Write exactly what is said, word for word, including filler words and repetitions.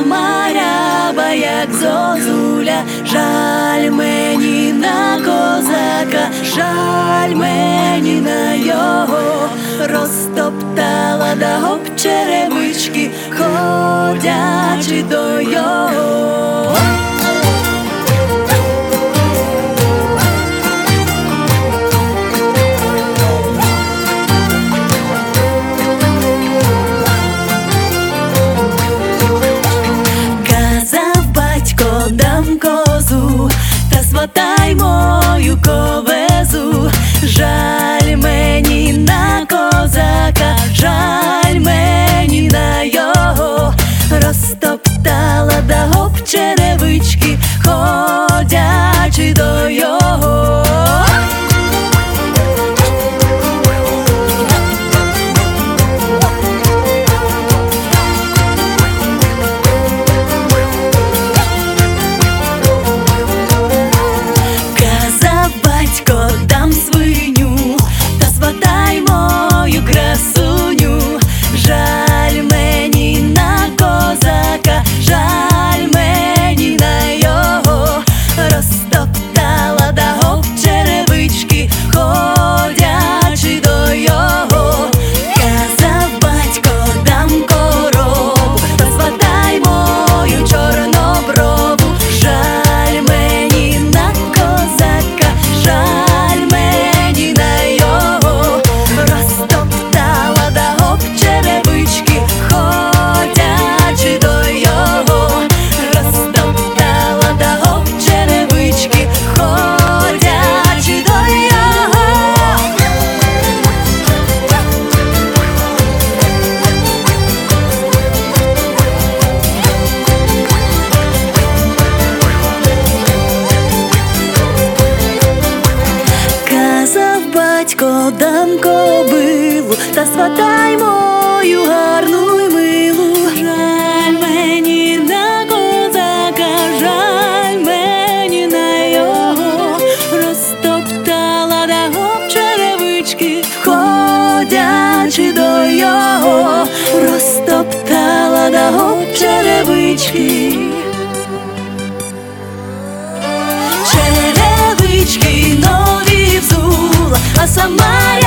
сама ряба, як зозуля. Жаль мені на козака, жаль мені на його. Розтоптала да гоп черевички, ходячи до його. Дам козу, та сватай мою ковезу. Жаль мені на козака, жаль мені на його. Розтоптала да гоп черевички, ходячи до його. Дам свиню, та сватай мою красуню. Жаль мені на козака, жаль мені на його. Розтоптала да гоп черевички, ходячи до його. Казав батько, дам корову, та сватай мою чорноброву. Жаль мені на козака, жаль мені на його. Розтоптала да гоп черевички, ходячи до його. Розтоптала да гоп черевички, ходячи до його. Казав батько, дам кобилу, та сватай мою гарну й милу. Жаль мені на козака, жаль мені на його. Розтоптала да гоп черевички, ходячи до його. Розтоптала да гоп черевички. Черевички нові взула, а сама